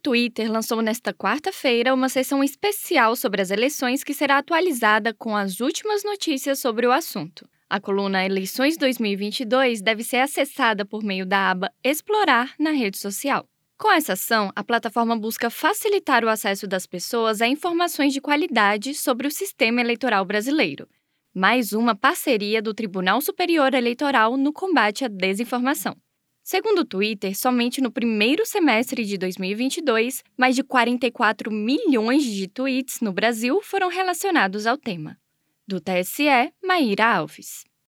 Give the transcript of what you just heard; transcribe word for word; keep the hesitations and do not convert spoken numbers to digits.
Twitter lançou nesta quarta-feira uma seção especial sobre as eleições que será atualizada com as últimas notícias sobre o assunto. A coluna Eleições dois mil e vinte e dois deve ser acessada por meio da aba Explorar na rede social. Com essa ação, a plataforma busca facilitar o acesso das pessoas a informações de qualidade sobre o sistema eleitoral brasileiro. Mais uma parceria do Tribunal Superior Eleitoral no combate à desinformação. Segundo o Twitter, somente no primeiro semestre de dois mil e vinte e dois, mais de quarenta e quatro milhões de tweets no Brasil foram relacionados ao tema. Do T S E, Maíra Alves.